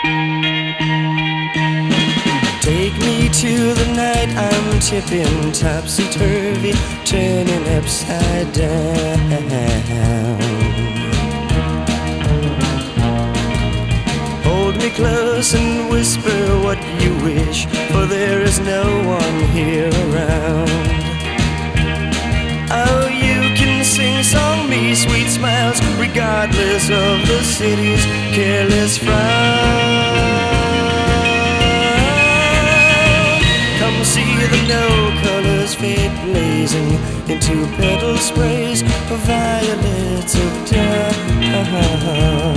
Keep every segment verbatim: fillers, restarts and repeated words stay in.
Take me to the night I'm tipping topsy-turvy, turning upside down. Hold me close and whisper what you wish, for there is no one here around. Oh, you can sing-song me sweet smiles, regardless of the city's careless frown. Come see the no-colors fade blazing into petal sprays of violets of dawn.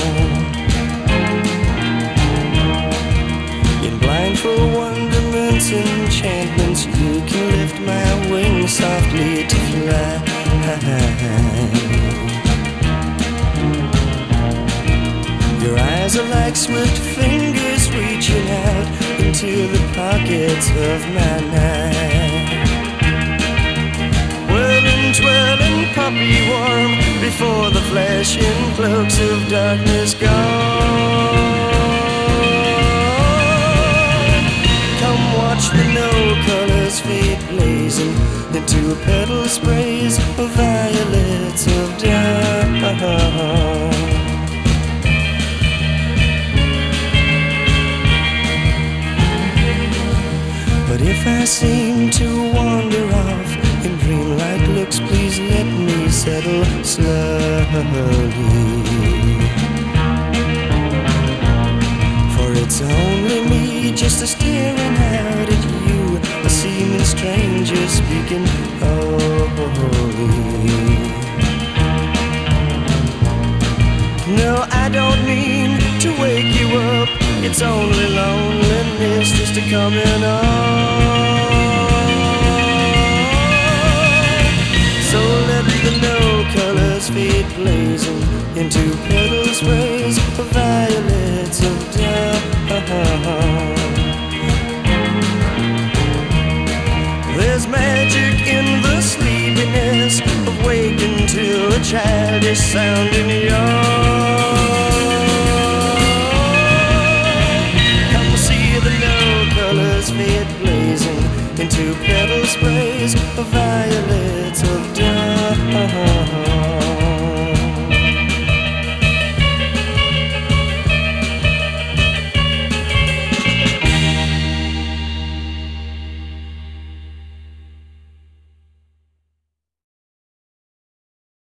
In blindfold wonderments, enchantments, you can lift my wings softly to fly. Your eyes are like swift fingers reaching out into the pockets of my night. Whirling, twirling, puppy warm before the flashing cloaks of darkness gone. Come watch the no-colors fade blazing into petal sprays of violets of dawn. But if I seem to wander off in dreamlike looks, please let me settle slowly. For it's only me just a staring out at you, a seeming stranger speaking holy. No, I don't mean to wake you up, it's only loneliness just a coming on. So let the no-colors fade blazing into petal sprays of violets of dawn. There's magic in the sleepiness of waking to a childish sound in your. Fade blazing into petal sprays of violets of